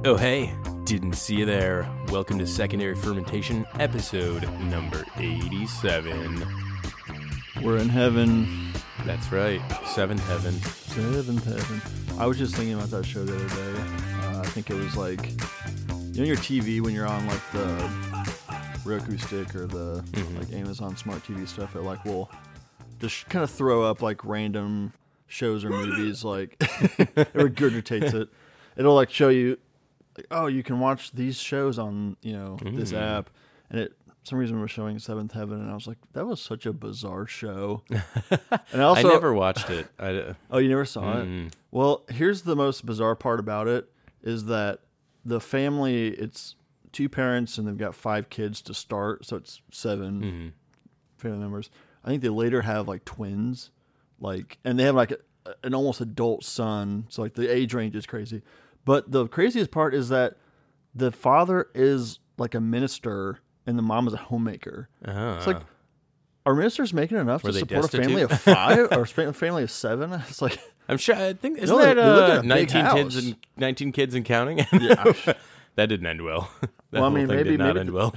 Oh, hey, didn't see you there. Welcome to Secondary Fermentation, episode number 87. We're in heaven. That's right, seventh heaven. Seventh heaven. I was just thinking about that show the other day. I think it was like, you know, your TV when you're on like the Roku stick or the like Amazon Smart TV stuff, it like will just kind of throw up like random shows or movies, like it regurgitates it. It'll like show you, like, oh, you can watch these shows on, you know, this app, and it for some reason was showing Seventh Heaven, and I was like, that was such a bizarre show. And I never watched it. Oh, you never saw it? Well, here's the most bizarre part about it is that the family, it's two parents and they've got 5 kids to start, so it's 7 family members. I think they later have like twins, like, and they have like an almost adult son, so like the age range is crazy. But the craziest part is that the father is like a minister and the mom is a homemaker. It's like, are ministers making enough to support a family of 5 or a family of 7? It's like, I'm sure. I think isn't that 19 kids and counting? Yeah. That didn't end well. Well, I mean, maybe end well.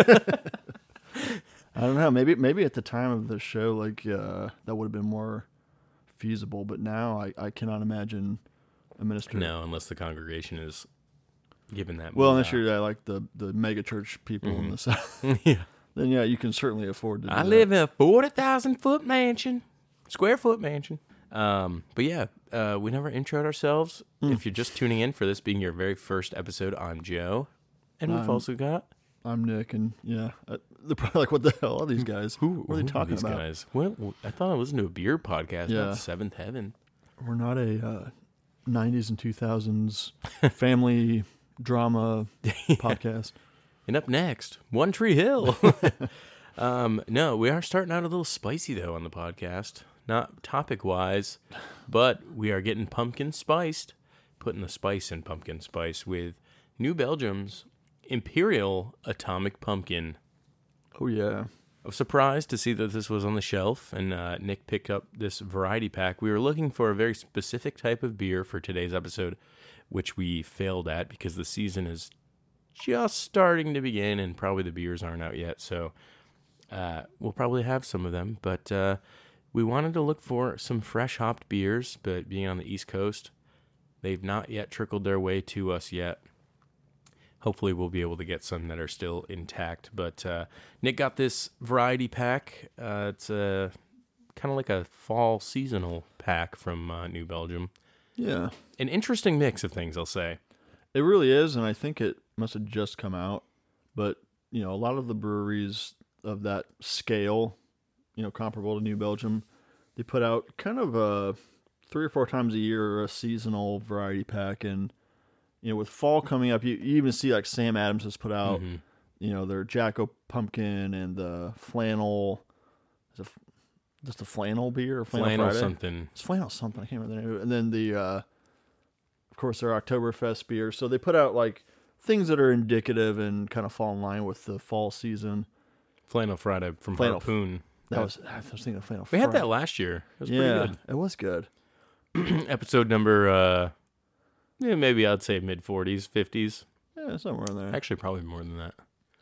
I don't know. Maybe at the time of the show, like that would have been more feasible. But now I cannot imagine a minister. No, unless the congregation is given that. Well, unless you're like the mega church people in the South. Yeah. Then yeah, you can certainly afford to do I that. live in a 40,000 square foot mansion. But yeah, we never introed ourselves. If you're just tuning in for this being your very first episode, I'm Joe, and we've also got. I'm Nick, and yeah, they're probably like, "What the hell are these guys? What are they talking these about?" Guys? What? I thought I listened to a beer podcast Yeah. about Seventh Heaven. We're not a 90s and 2000s family drama podcast. And up next, One Tree Hill. No, we are starting out a little spicy, though, on the podcast. Not topic-wise, but we are getting pumpkin spiced, putting the spice in pumpkin spice with New Belgium's Imperial Atomic Pumpkin. Oh, yeah. I was surprised to see that this was on the shelf, and Nick picked up this variety pack. We were looking for a very specific type of beer for today's episode, which we failed at because the season is just starting to begin, and probably the beers aren't out yet, so we'll probably have some of them, but we wanted to look for some fresh hopped beers, but being on the East Coast, they've not yet trickled their way to us yet. Hopefully we'll be able to get some that are still intact, but Nick got this variety pack. It's kind of like a fall seasonal pack from New Belgium. Yeah. An interesting mix of things, I'll say. It really is, and I think it must have just come out, but, you know, a lot of the breweries of that scale, you know, comparable to New Belgium, they put out kind of 3 or 4 times a year a seasonal variety pack, and you know, with fall coming up, you even see like Sam Adams has put out, you know, their Jacko Pumpkin and the flannel. Is it just a flannel beer or flannel Friday? Something? It's flannel something. I can't remember the name. And then the, of course, their Oktoberfest beer. So they put out like things that are indicative and kind of fall in line with the fall season. Flannel Friday from Harpoon. I was thinking of flannel. We had that last year. It was pretty good. It was good. Episode number. Yeah, maybe I'd say mid-40s, 50s. Yeah, somewhere in there. Actually, probably more than that.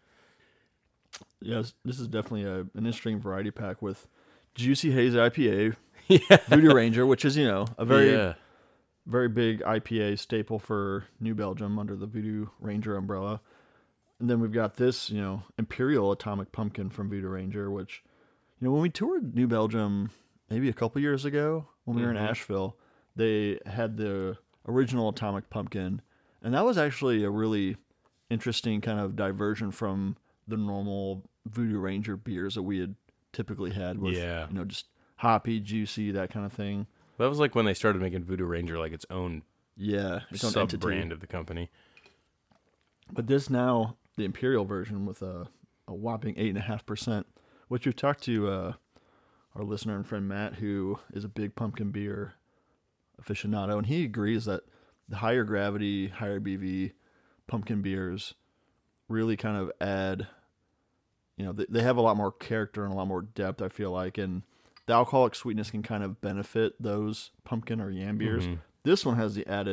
Yes, this is definitely an interesting variety pack with Juicy Haze IPA, Yeah. Voodoo Ranger, which is, you know, a very, Yeah. very big IPA staple for New Belgium under the Voodoo Ranger umbrella. And then we've got this, you know, Imperial Atomic Pumpkin from Voodoo Ranger, which, you know, when we toured New Belgium maybe a couple years ago when we were in Asheville, they had the original Atomic Pumpkin, and that was actually a really interesting kind of diversion from the normal Voodoo Ranger beers that we had typically had with, you know, just hoppy, juicy, that kind of thing. That was like when they started making Voodoo Ranger like its own sub-brand of the company. But this now, the Imperial version with a whopping 8.5%, which we've talked to our listener and friend Matt, who is a big pumpkin beer aficionado, and he agrees that the higher gravity, higher BV pumpkin beers really kind of add, you know, they have a lot more character and a lot more depth, I feel like, and the alcoholic sweetness can kind of benefit those pumpkin or yam beers. This one has the added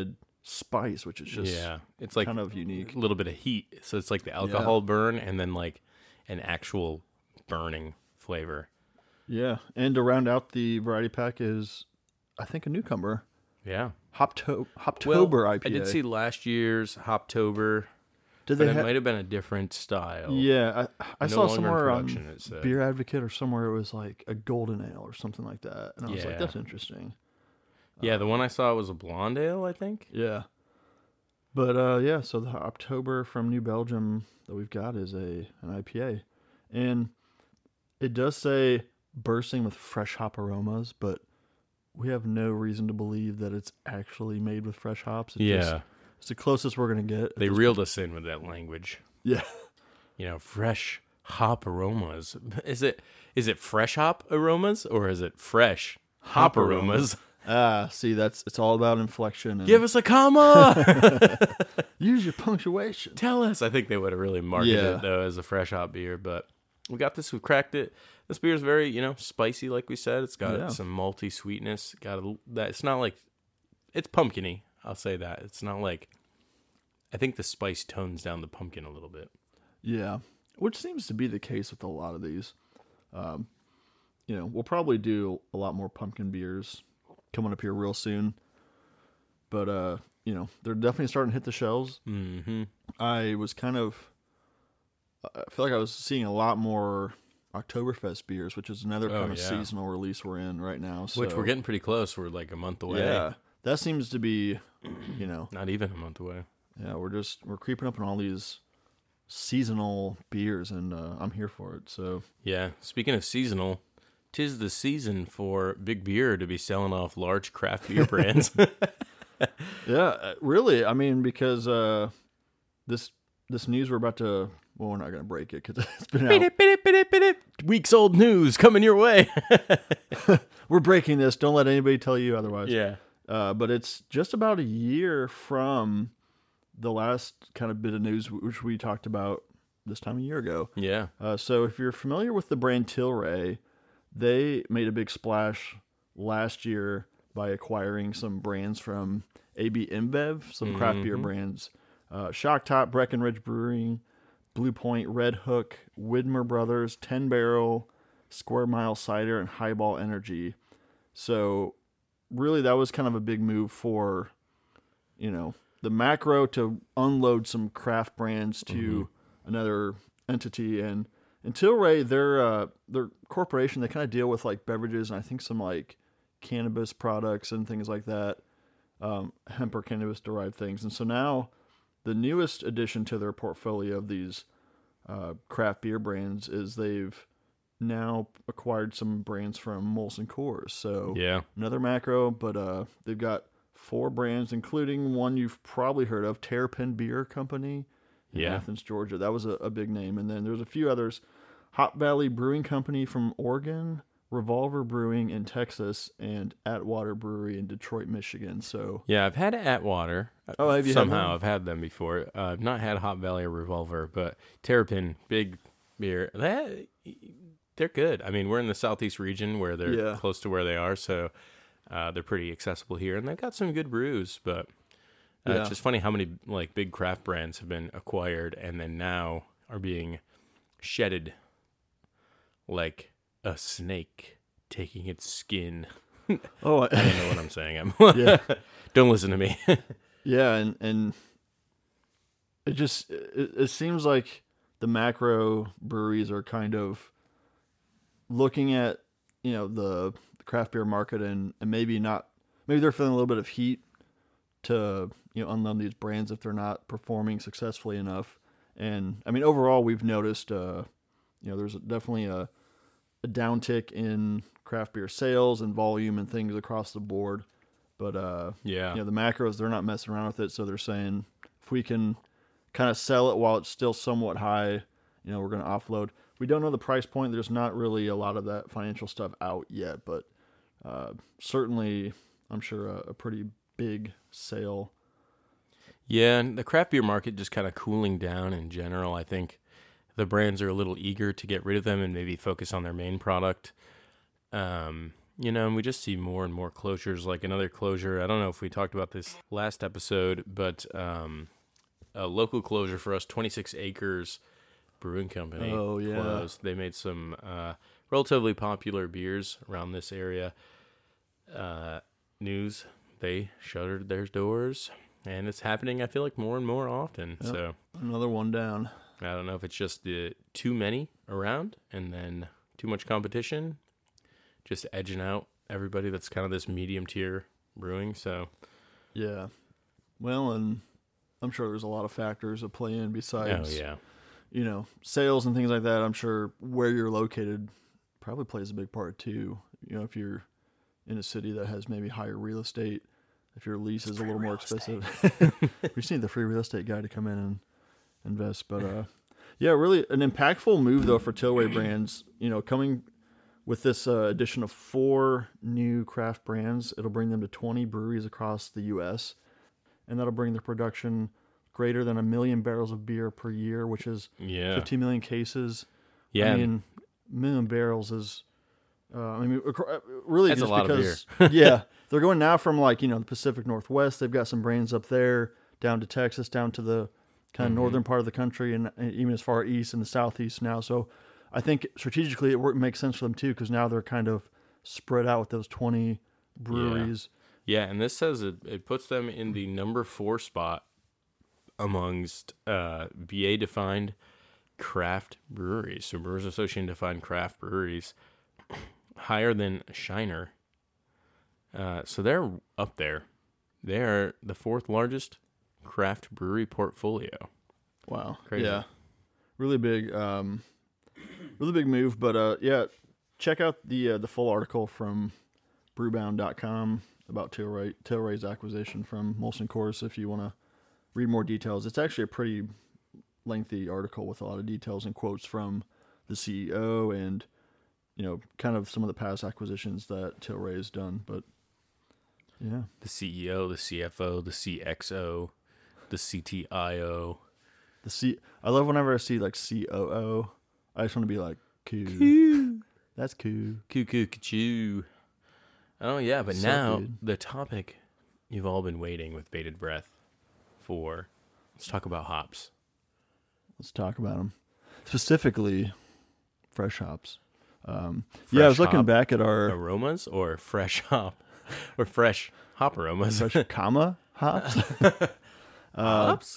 spice, which is just it's like kind of unique. A little bit of heat. So it's like the alcohol burn and then like an actual burning flavor. Yeah. And to round out the variety pack is, I think, a newcomer. Yeah. Hoptober IPA. I did see last year's Hoptober. It might have been a different style. Yeah, I saw somewhere on it said. Beer Advocate or somewhere it was like a golden ale or something like that. And I was like, that's interesting. Yeah, the one I saw was a blonde ale, I think. Yeah. But so the Hoptober from New Belgium that we've got is an IPA. And it does say bursting with fresh hop aromas, but we have no reason to believe that it's actually made with fresh hops. It's the closest we're going to get. They reeled us in with that language. Yeah. Fresh hop aromas. Is it fresh hop aromas or is it fresh hop aromas? See, it's all about inflection. And give us a comma. Use your punctuation. Tell us. I think they would have really marketed it though as a fresh hop beer, but we got this. We cracked it. This beer is very, spicy, like we said. It's got some malty sweetness. It's not like it's pumpkin-y. I'll say that. It's not like. I think the spice tones down the pumpkin a little bit. Yeah, which seems to be the case with a lot of these. We'll probably do a lot more pumpkin beers coming up here real soon. But, they're definitely starting to hit the shelves. Mm-hmm. I feel like I was seeing a lot more Oktoberfest beers, which is another kind of seasonal release we're in right now. So. Which we're getting pretty close. We're like a month away. Yeah, that seems to be, Not even a month away. Yeah, we're creeping up on all these seasonal beers, and I'm here for it. So yeah, speaking of seasonal, 'tis the season for Big Beer to be selling off large craft beer brands. Yeah, really. I mean, because this news we're about to. Well, we're not going to break it because it's been out. Weeks old news coming your way. We're breaking this. Don't let anybody tell you otherwise. Yeah. But it's just about a year from the last kind of bit of news, which we talked about this time a year ago. Yeah. So if you're familiar with the brand Tilray, they made a big splash last year by acquiring some brands from AB InBev, some craft beer brands. Shock Top, Breckenridge Brewing, Blue Point, Red Hook, Widmer Brothers, 10 Barrel, Square Mile Cider, and Highball Energy. So really that was kind of a big move for, the macro to unload some craft brands to another entity. And Tilray, their corporation, they kind of deal with like beverages and I think some like cannabis products and things like that, hemp or cannabis derived things. And so now the newest addition to their portfolio of these craft beer brands is they've now acquired some brands from Molson Coors. So another macro, but they've got 4 brands, including one you've probably heard of, Terrapin Beer Company in Athens, Georgia. That was a big name. And then there's a few others. Hop Valley Brewing Company from Oregon, Revolver Brewing in Texas, and Atwater Brewery in Detroit, Michigan. So yeah, I've had Atwater. Oh, have you? Somehow I've had them before. I've not had Hop Valley or Revolver, but Terrapin, big beer. They're good. I mean, we're in the southeast region where they're close to where they are, so they're pretty accessible here, and they've got some good brews. But it's just funny how many like big craft brands have been acquired and then now are being shedded like a snake taking its skin. Oh, I don't know what I'm saying. Don't listen to me. Yeah, and it just it seems like the macro breweries are kind of looking at the craft beer market and maybe they're feeling a little bit of heat to unload these brands if they're not performing successfully enough. And I mean overall we've noticed there's definitely a downtick in craft beer sales and volume and things across the board. But the macros, they're not messing around with it, so they're saying if we can kind of sell it while it's still somewhat high, we're going to offload. We don't know the price point. There's not really a lot of that financial stuff out yet, but certainly I'm sure a pretty big sale. Yeah, and the craft beer market just kind of cooling down in general. I think the brands are a little eager to get rid of them and maybe focus on their main product. And we just see more and more closures. Like another closure, I don't know if we talked about this last episode, but a local closure for us, 26 Acres Brewing Company closed. They made some relatively popular beers around this area. News, they shuttered their doors, and it's happening, I feel like, more and more often. Yep. So another one down. I don't know if it's just too many around and then too much competition, just edging out everybody that's kind of this medium tier brewing. So yeah, well, and I'm sure there's a lot of factors that play in besides sales and things like that. I'm sure where you're located probably plays a big part too. If you're in a city that has maybe higher real estate, if your lease is a little more expensive. We just need the free real estate guy to come in and invest. But really an impactful move though for Tilray Brands. Coming with this addition of 4 new craft brands, it'll bring them to 20 breweries across the U.S. and that'll bring their production greater than 1 million barrels of beer per year, which is 15 million cases. Yeah, 1 million barrels is. Really, that's just a lot because, of beer. They're going now from the Pacific Northwest. They've got some brands up there, down to Texas, down to the kind of northern part of the country, and even as far east in the southeast now. So I think strategically it makes sense for them too, because now they're kind of spread out with those 20 breweries. Yeah, and this says it puts them in the number 4 spot amongst BA defined craft breweries. So Brewers Association defined craft breweries. Higher than Shiner. So they're up there. They're the 4th largest craft brewery portfolio. Wow. Crazy. Yeah. Really big move. But check out the full article from brewbound.com about Tilray's acquisition from Molson Coors if you want to read more details. It's actually a pretty lengthy article with a lot of details and quotes from the CEO and kind of some of the past acquisitions that Tilray has done. But yeah, the CEO, the CFO, the CXO, the CTIO, I love whenever I see like COO. I just want to be like coo. That's coo. Coo. Oh yeah, but so now good. The topic you've all been waiting with bated breath for. Let's talk about hops. Let's talk about them, specifically fresh hops. I was looking back at our aromas or fresh hop or fresh hop aromas. Fresh hops. Hops.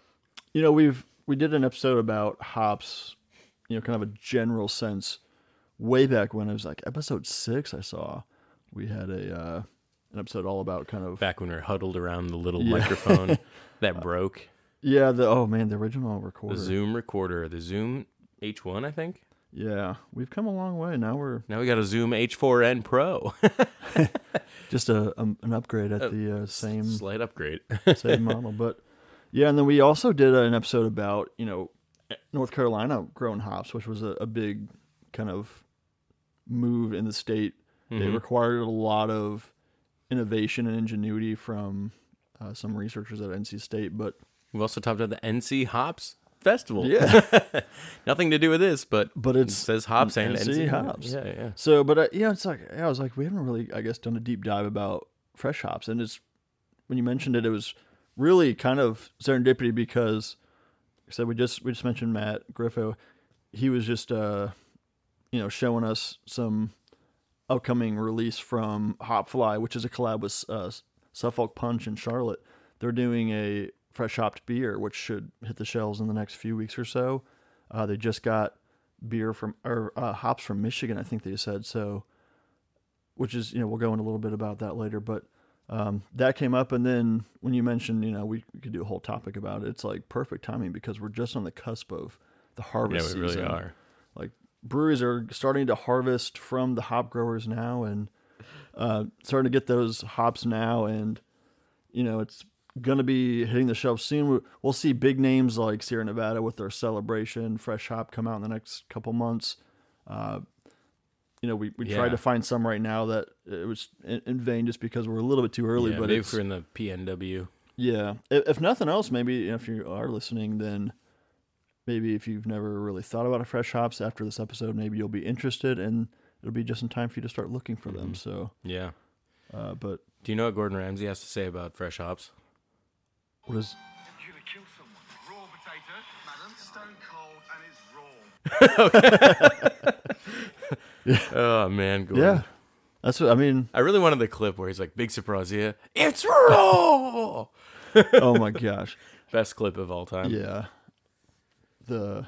We did an episode about hops, kind of a general sense way back when it was like episode 6. I saw we had an episode all about kind of back when we were huddled around the little microphone that broke. Yeah, the original recorder, the Zoom recorder, the Zoom H1, I think. Yeah, we've come a long way. Now we got a Zoom H4n Pro. Just an upgrade at the same slight upgrade, same model. But yeah, and then we also did an episode about North Carolina growing hops, which was a big kind of move in the state. Mm-hmm. It required a lot of innovation and ingenuity from some researchers at NC State. But we've also talked about the NC Hops Festival. Yeah. Nothing to do with this, but it says hops and NC hops. Yeah. So, but it's like, I was like, we haven't really, I guess, done a deep dive about fresh hops. And it's, when you mentioned it, it was really kind of serendipity because, like I said, we just mentioned Matt Griffo. He was just, showing us some upcoming release from Hopfly, which is a collab with Suffolk Punch in Charlotte. They're doing a fresh hopped beer, which should hit the shelves in the next few weeks or so. They just got hops from Michigan, I think they said. So, which is, we'll go into a little bit about that later. But that came up, and then when you mentioned, we could do a whole topic about it. It's like perfect timing because we're just on the cusp of the harvest season. Yeah, we really are. Like breweries are starting to harvest from the hop growers now, and starting to get those hops now, and it's going to be hitting the shelves soon. We'll see big names like Sierra Nevada with their Celebration fresh hop come out in the next couple months. We tried to find some right now that it was in vain just because we're a little bit too early. Yeah, but maybe if we're in the PNW. Yeah. If nothing else, maybe if you are listening, then maybe if you've never really thought about a fresh hops after this episode, maybe you'll be interested. And it'll be just in time for you to start looking for them. So Yeah. but Do you know what Gordon Ramsay has to say about fresh hops? what is? You're gonna kill someone. Raw potato, madam. Stone cold and it's raw. Oh man, Gordon. Yeah, that's what I mean. I really wanted the clip where he's like, "Big surprise, yeah, it's raw." Oh my gosh. Best clip of all time. Yeah. The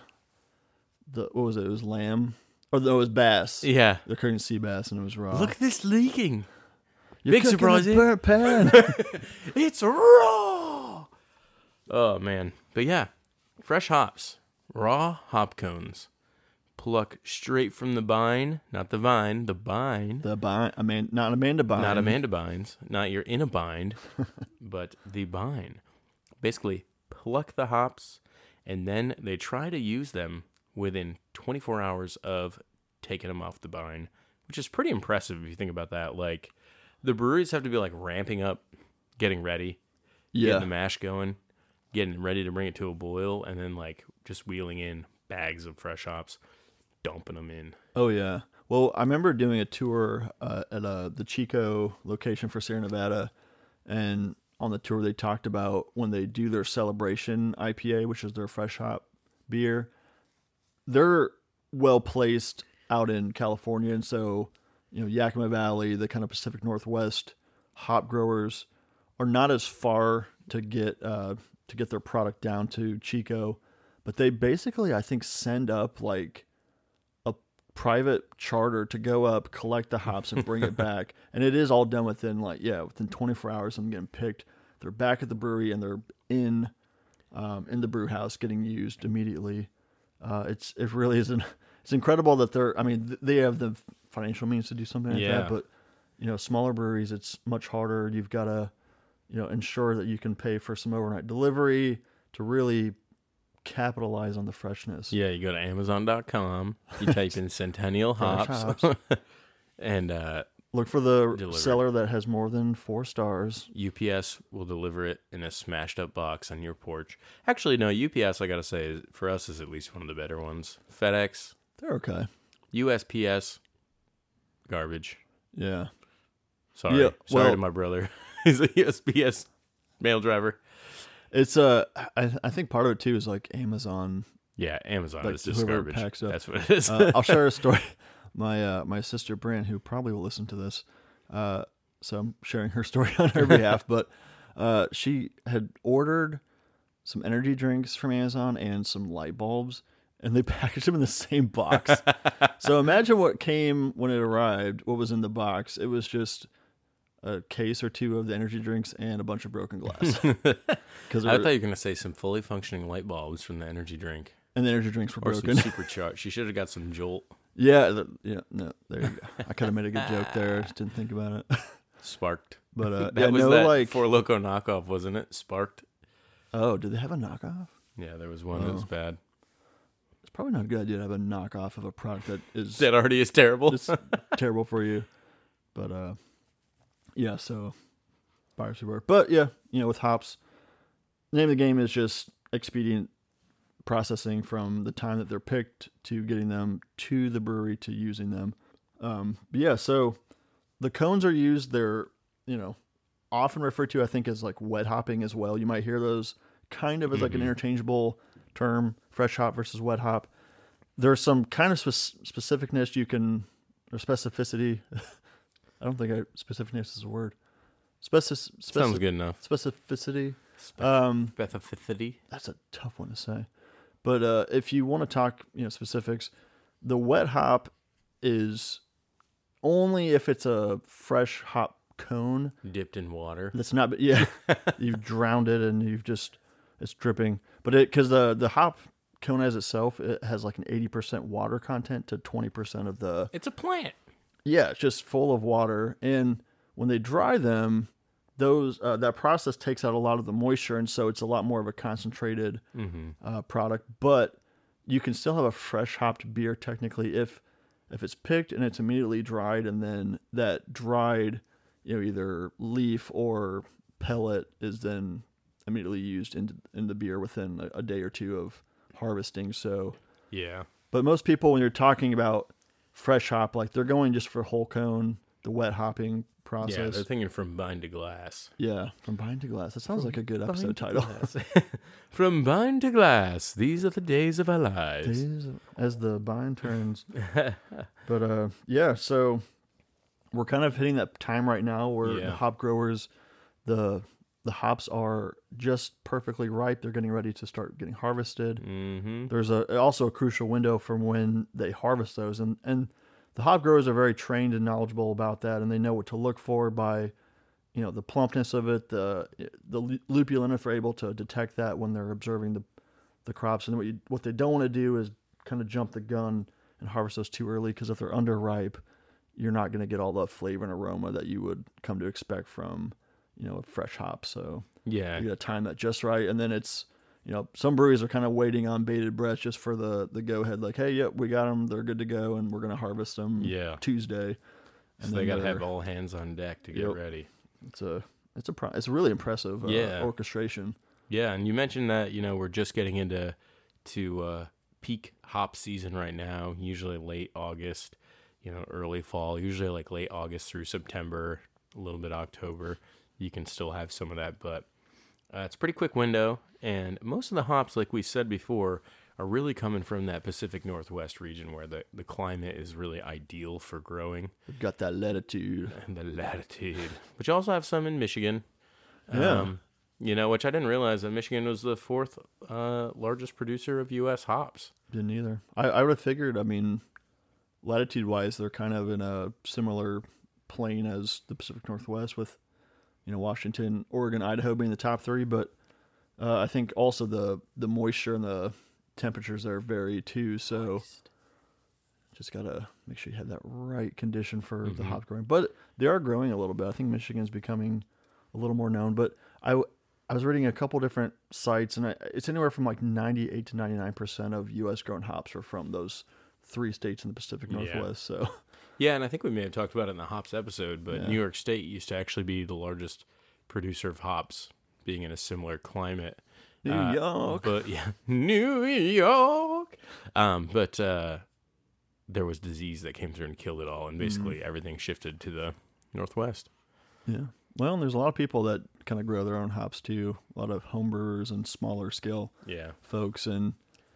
what was it? It was lamb, or no, it was bass. Yeah. They're cooking sea bass, and it was raw. Look at this leaking. You're big cooking surprise, a eh? burnt pan. It's raw. Oh man, but yeah, fresh hops, raw hop cones, pluck straight from the vine, not the vine, the vine. The bind. I mean, not Amanda Bind. Not Amanda Bynes, not you're in a bind, but the vine. Basically, pluck the hops, and then they try to use them within 24 hours of taking them off the vine, which is pretty impressive if you think about that. Like, the breweries have to be like ramping up, getting ready, Yeah. getting the mash going, getting ready to bring it to a boil, and then like just wheeling in bags of fresh hops, dumping them in. Oh yeah. Well, I remember doing a tour at the Chico location for Sierra Nevada, and on the tour they talked about when they do their Celebration IPA, which is their fresh hop beer. They're well placed out in California, and so Yakima Valley, the kind of Pacific Northwest hop growers are not as far to get their product down to Chico, but they basically, I think, send up like a private charter to go up, collect the hops, and bring it back. And it is all done within within 24 hours. I'm getting picked. They're back at the brewery and they're in the brew house getting used immediately. It really isn't. It's incredible that they have the financial means to do something like that, but smaller breweries, it's much harder. You've got to ensure that you can pay for some overnight delivery to really capitalize on the freshness. Yeah, you go to Amazon.com, you type in Centennial Fresh hops, and Look for the Delivered. seller that has more than 4 stars. UPS will deliver it in a smashed up box on your porch. Actually, no, UPS, I gotta say, for us is at least one of the better ones. FedEx, They're okay. USPS, garbage. Yeah. Sorry. Yeah, Sorry well- to my brother. He's a USPS mail driver. It's I think part of it too is like Amazon. Yeah, Amazon Like is just whoever garbage. packs up. That's what it is. I'll share a story. My sister Brand, who probably will listen to this, so I'm sharing her story on her behalf. But she had ordered some energy drinks from Amazon and some light bulbs, and they packaged them in the same box. So imagine what came when it arrived. What was in the box? It was just a case or two of the energy drinks and a bunch of broken glass. Because I thought you were going to say some fully functioning light bulbs from the energy drink. and the energy drinks were Or broken. some supercharged. She should have got some Jolt. Yeah, no, there you go. I could have made a good joke there. Just didn't think about it. Sparked. But That was that Four Loko knockoff, wasn't it? Sparked. Oh, did they have a knockoff? Yeah, there was one that was bad. It's probably not a good idea to have a knockoff of a product that is That already is terrible. it's terrible for you. But yeah, so buyers beware. But yeah, with hops, the name of the game is just expedient processing from the time that they're picked to getting them to the brewery to using them. But yeah, so the cones are used. They're often referred to, I think, as like wet hopping as well. You might hear those kind of as like an interchangeable term, fresh hop versus wet hop. There's some kind of specificness or specificity. I don't think specificness is a word. Sounds good enough. Specificity. Specificity. That's a tough one to say. But if you want to talk, specifics, the wet hop is only if it's a fresh hop cone Dipped in water. that's not. Yeah, you've drowned it and it's dripping. But because the hop cone as itself, it has like an 80% water content to 20% of the. It's a plant. Yeah, it's just full of water. And when they dry them, that process takes out a lot of the moisture, and so it's a lot more of a concentrated product. But you can still have a fresh hopped beer technically if it's picked and it's immediately dried, and then that dried, either leaf or pellet is then immediately used in the beer within a day or two of harvesting. So, Yeah. but most people, when you're talking about fresh hop, like they're going just for whole cone, the wet hopping process. Yeah, they're thinking from bind to glass. Yeah, from bind to glass. That sounds like a good episode title. From bind to glass, these are the days of our lives. As the bind turns. But yeah, so we're kind of hitting that time right now where the hop growers, the hops are just perfectly ripe. They're getting ready to start getting harvested. Mm-hmm. There's also a crucial window from when they harvest those, and the hop growers are very trained and knowledgeable about that, and they know what to look for by, the plumpness of it, the lupulin, if they're able to detect that when they're observing the crops. And what they don't want to do is kind of jump the gun and harvest those too early, because if they're underripe, you're not going to get all the flavor and aroma that you would come to expect from, a fresh hop. So you got to time that just right. And then it's, some breweries are kind of waiting on bated breath just for the go ahead, like, hey, yep, we got them, they're good to go, and we're going to harvest them Tuesday. And so they got to have all hands on deck to get ready. It's a really impressive orchestration. Yeah, and you mentioned that, we're just getting into peak hop season right now, usually late August, early fall, usually like late August through September, a little bit October. You can still have some of that, but it's a pretty quick window. And most of the hops, like we said before, are really coming from that Pacific Northwest region where the climate is really ideal for growing. We've got that latitude. And the latitude. But you also have some in Michigan. Yeah. Which I didn't realize that Michigan was the fourth largest producer of U.S. hops. Didn't either. I would have figured, latitude-wise, they're kind of in a similar plane as the Pacific Northwest with, Washington, Oregon, Idaho being the top three. But I think also the moisture and the temperatures there vary too. So just got to make sure you have that right condition for the hop growing. But they are growing a little bit. I think Michigan's becoming a little more known. But I was reading a couple different sites, and it's anywhere from like 98 to 99% of U.S. grown hops are from those 3 states in the Pacific Northwest. So yeah, and I think we may have talked about it in the hops episode, but New York State used to actually be the largest producer of hops, being in a similar climate. New York. But yeah, New York. But there was disease that came through and killed it all, and basically everything shifted to the Northwest. Yeah. Well, and there's a lot of people that kind of grow their own hops too. A lot of home brewers and smaller scale folks. And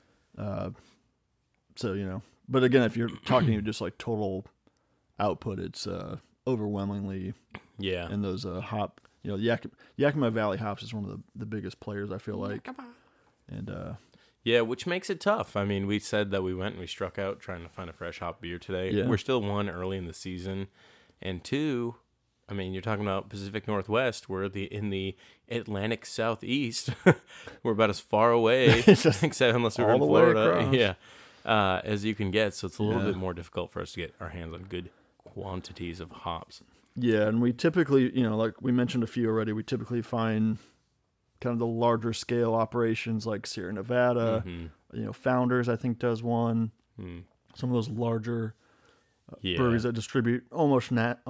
so, but again, if you're talking just like total output, it's overwhelmingly in those hop. Yakima Valley hops is one of the biggest players, I feel like. And which makes it tough. I mean, we said that we went and we struck out trying to find a fresh hop beer today. Yeah. We're still 1 early in the season, and 2, I mean, you're talking about Pacific Northwest. We're in the Atlantic Southeast. We're about as far away, except unless we're in Florida, as you can get. So it's a little bit more difficult for us to get our hands on good quantities of hops. Yeah, and we typically, like we mentioned a few already, we typically find kind of the larger scale operations like Sierra Nevada, Founders, I think, does one. Some of those larger breweries that distribute almost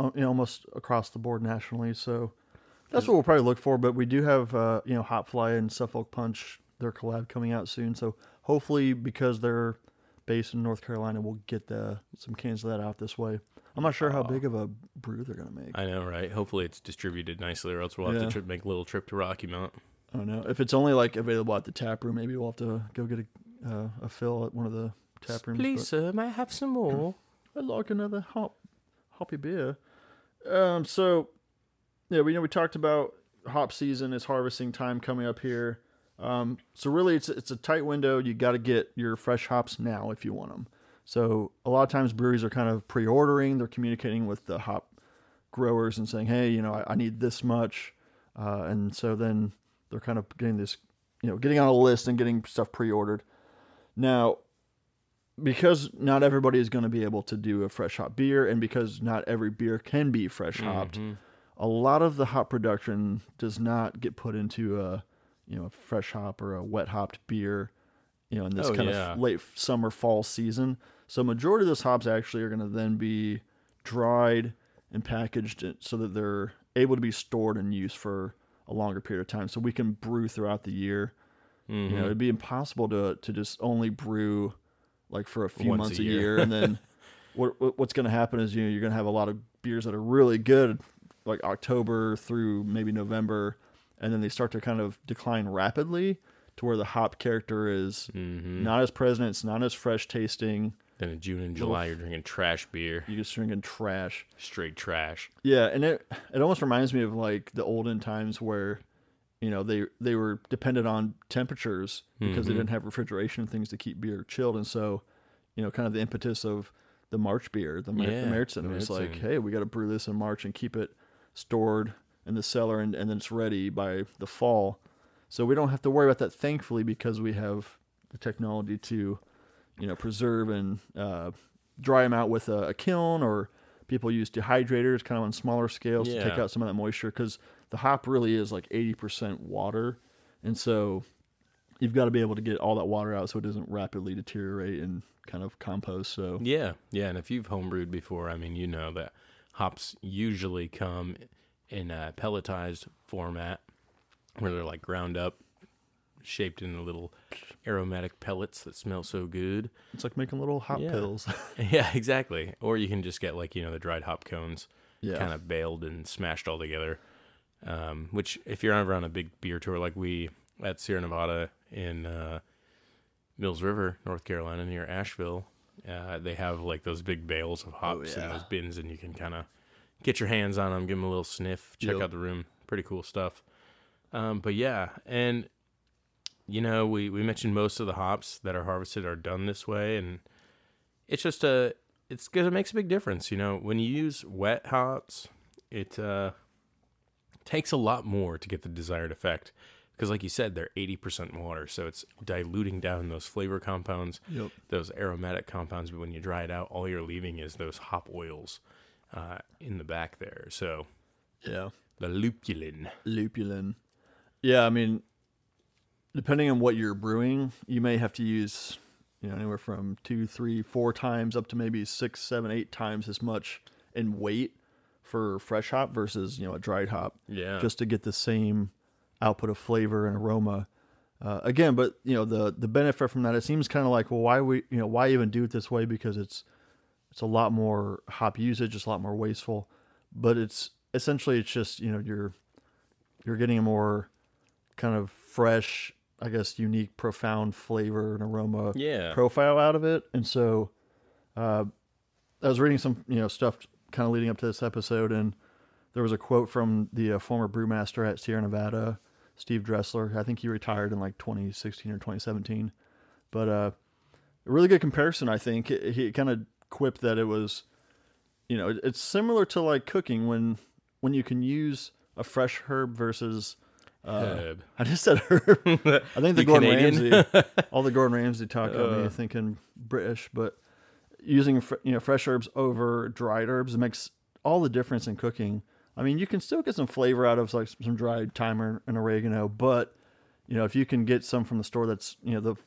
across the board nationally. So that's what we'll probably look for. But we do have, Hopfly and Suffolk Punch, their collab coming out soon. So hopefully, because they're based in North Carolina, we'll get some cans of that out this way. I'm not sure how big of a brew they're going to make. I know, right? Hopefully it's distributed nicely, or else we'll have to make a little trip to Rocky Mount. I don't know. If it's only like available at the tap room, maybe we'll have to go get a fill at one of the tap rooms. Please, sir, may I have some more? I'd like another hoppy beer. So, we talked about hop season, it's harvesting time coming up here. So really, it's a tight window. You got to get your fresh hops now if you want them. So a lot of times breweries are kind of pre-ordering. They're communicating with the hop growers and saying, hey, I need this much. And so then they're kind of getting this, getting on a list and getting stuff pre-ordered. Now, because not everybody is going to be able to do a fresh hop beer, and because not every beer can be fresh hopped, a lot of the hop production does not get put into a fresh hop or a wet hopped beer, in this of late summer, fall season. So majority of those hops actually are going to then be dried and packaged so that they're able to be stored and used for a longer period of time. So we can brew throughout the year. It'd be impossible to just only brew like for a few months a year and then what's going to happen is you're going to have a lot of beers that are really good, like October through maybe November, and then they start to kind of decline rapidly to where the hop character is not as present. It's not as fresh tasting. Then in June and July, you're drinking trash beer. You're just drinking trash. Straight trash. Yeah, and it almost reminds me of like the olden times where, they were dependent on temperatures because they didn't have refrigeration and things to keep beer chilled. And so, kind of the impetus of the March beer, the Märzen, was like, hey, we got to brew this in March and keep it stored in the cellar and then it's ready by the fall. So we don't have to worry about that, thankfully, because we have the technology to, preserve and dry them out with a kiln, or people use dehydrators kind of on smaller scales to take out some of that moisture, because the hop really is like 80% water. And so you've got to be able to get all that water out so it doesn't rapidly deteriorate and kind of compost. So yeah. And if you've homebrewed before, I mean, you know that hops usually come in a pelletized format where they're like ground up, shaped into little aromatic pellets that smell so good. It's like making little hop pills. Yeah, exactly. Or you can just get like, the dried hop cones kind of baled and smashed all together. Which if you're ever on a big beer tour like we at Sierra Nevada in Mills River, North Carolina, near Asheville, they have like those big bales of hops in those bins, and you can kind of get your hands on them, give them a little sniff, check out the room. Pretty cool stuff. But yeah, and we mentioned most of the hops that are harvested are done this way, and it's just it makes a big difference. When you use wet hops, it takes a lot more to get the desired effect, because like you said, they're 80% water, so it's diluting down those flavor compounds, those aromatic compounds. But when you dry it out, all you're leaving is those hop oils in the back there. So yeah, the lupulin. Yeah, I mean, depending on what you're brewing, you may have to use, anywhere from 2, 3, 4 times up to maybe 6, 7, 8 times as much in weight for fresh hop versus, a dried hop. Yeah. Just to get the same output of flavor and aroma. Again, but, the benefit from that, it seems kind of like, well, why even do it this way? Because it's a lot more hop usage, it's a lot more wasteful. But it's just, you're getting a more kind of fresh, I guess, unique, profound flavor and aroma profile out of it. And so I was reading some, stuff kind of leading up to this episode, and there was a quote from the former brewmaster at Sierra Nevada, Steve Dressler. I think he retired in like 2016 or 2017. But a really good comparison, I think. He kind of quipped that it was, it's similar to like cooking when you can use a fresh herb versus... herb. I just said herb. I think the Gordon Ramsay, all the Gordon Ramsay talk got me thinking British, but using fresh herbs over dried herbs makes all the difference in cooking. I mean, you can still get some flavor out of like some dried thyme and oregano, but if you can get some from the store that's the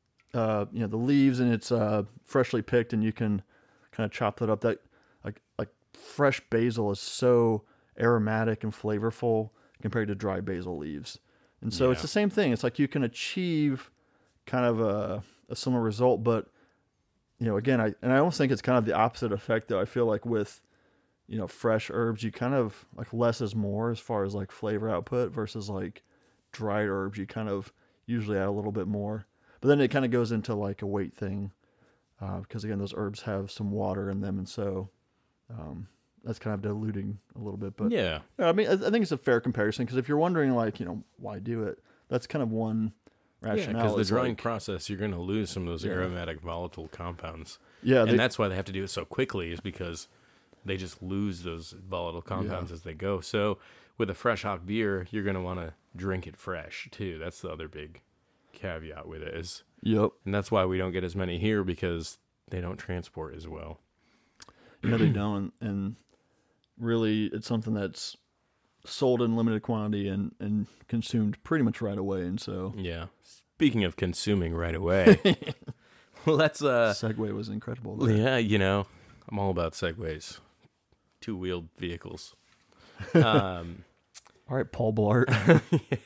leaves and it's freshly picked, and you can kind of chop that up. That like fresh basil is so aromatic and flavorful compared to dry basil leaves. And so it's the same thing. It's like you can achieve kind of a similar result, but again, I almost think it's kind of the opposite effect, though. I feel like with fresh herbs, you kind of like less is more as far as like flavor output, versus like dried herbs, you kind of usually add a little bit more. But then it kind of goes into like a weight thing, because again, those herbs have some water in them, and so that's kind of diluting a little bit. But I mean, I think it's a fair comparison, because if you're wondering like, why do it, that's kind of one rationale. Yeah, because the drying process, you're going to lose some of those aromatic volatile compounds. Yeah. And that's why they have to do it so quickly, is because they just lose those volatile compounds as they go. So with a fresh hop beer, you're going to want to drink it fresh too. That's the other big caveat with it is. Yep. And that's why we don't get as many here, because they don't transport as well. They don't. And really, it's something that's sold in limited quantity and consumed pretty much right away. And so, speaking of consuming right away, let's segue was incredible there. Yeah, I'm all about segways, 2-wheeled vehicles. All right, Paul Blart.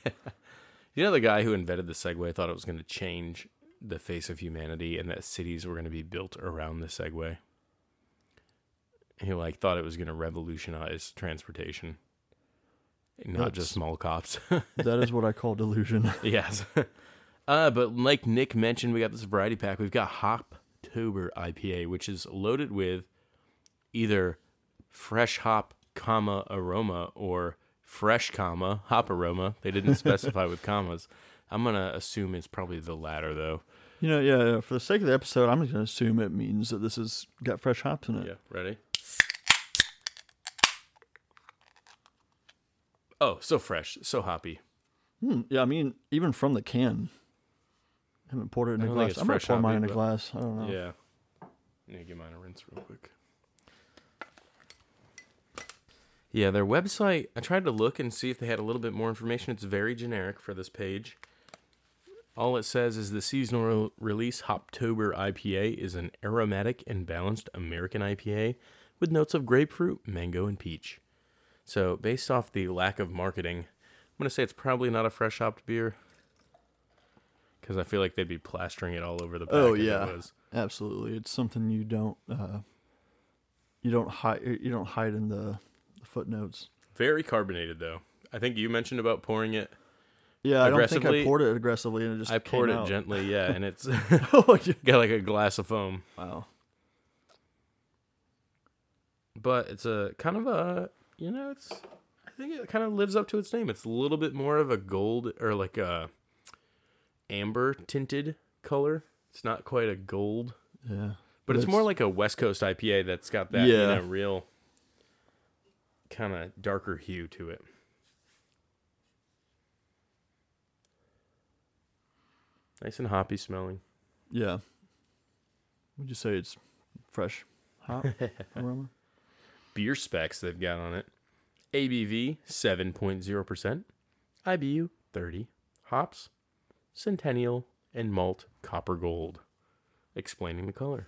The guy who invented the Segway thought it was going to change the face of humanity, and that cities were going to be built around the Segway. He like thought it was going to revolutionize transportation, not just small cops. That is what I call delusion. Yes. But like Nick mentioned, we got this variety pack. We've got Hoptober IPA, which is loaded with either fresh hop, aroma, or fresh, hop aroma. They didn't specify with commas. I'm going to assume it's probably the latter, though. Yeah, for the sake of the episode, I'm just going to assume it means that this has got fresh hops in it. Yeah, ready? Oh, so fresh, so hoppy. Yeah, I mean, even from the can. I haven't poured it in a glass. I'm going to pour mine in a glass. I don't know. Yeah. Let me give mine a rinse real quick. Yeah, their website, I tried to look and see if they had a little bit more information. It's very generic for this page. All it says is the seasonal release Hoptober IPA is an aromatic and balanced American IPA with notes of grapefruit, mango, and peach. So, based off the lack of marketing, I'm going to say it's probably not a fresh hopped beer. Because I feel like they'd be plastering it all over the pack. Oh, if yeah. It was. Absolutely. It's something you don't hide in the footnotes. Very carbonated, though. I think you mentioned about pouring it. Yeah, I don't think I poured it aggressively, and it just I poured came out. it gently, yeah, and it's Oh, yeah. got like a glass of foam. Wow. But it's a kind of a, I think it kind of lives up to its name. It's a little bit more of a gold or like a amber tinted color. It's not quite a gold. Yeah. But it's more like a West Coast IPA that's got that, real kind of darker hue to it. Nice and hoppy smelling. Yeah. Would you say it's fresh hop aroma? Beer specs they've got on it. ABV 7.0%. IBU 30. Hops Centennial and malt copper gold. Explaining the color.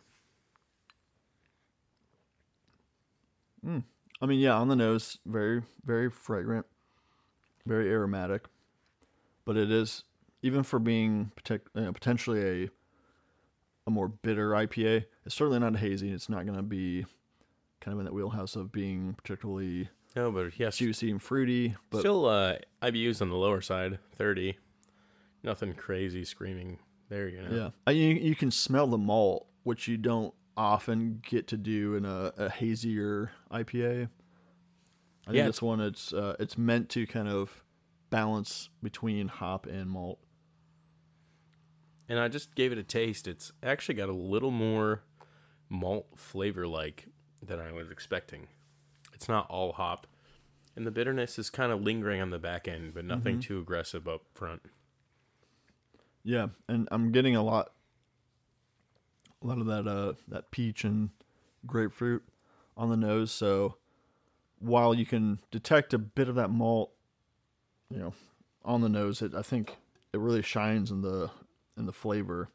I mean, yeah, on the nose, very, very fragrant, very aromatic. But it is, even for being potentially a more bitter IPA, it's certainly not hazy. It's not going to be kind of in that wheelhouse of being particularly juicy and fruity. But still, IBU's on the lower side, 30. Nothing crazy screaming there, Yeah, you can smell the malt, which you don't often get to do in a hazier IPA. I think this one, it's meant to kind of balance between hop and malt. And I just gave it a taste. It's actually got a little more malt flavor than I was expecting. It's not all hop. And the bitterness is kind of lingering on the back end, but nothing too aggressive up front. Yeah, and I'm getting a lot of that peach and grapefruit on the nose. So while you can detect a bit of that malt, on the nose, I think it really shines in the flavor.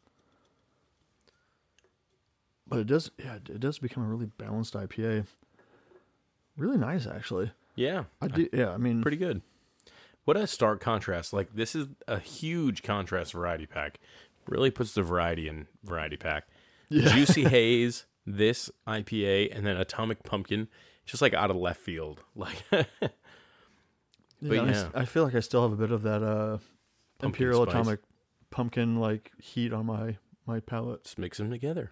But it does become a really balanced IPA. Really nice, actually. Yeah, I mean, pretty good. What a stark contrast. Like, this is a huge contrast variety pack. Really puts the variety in variety pack. Yeah. Juicy Haze, this IPA, and then Atomic Pumpkin. Just like out of left field. Like, I feel like I still have a bit of that Imperial spice. Atomic Pumpkin like heat on my palate. Just mix them together.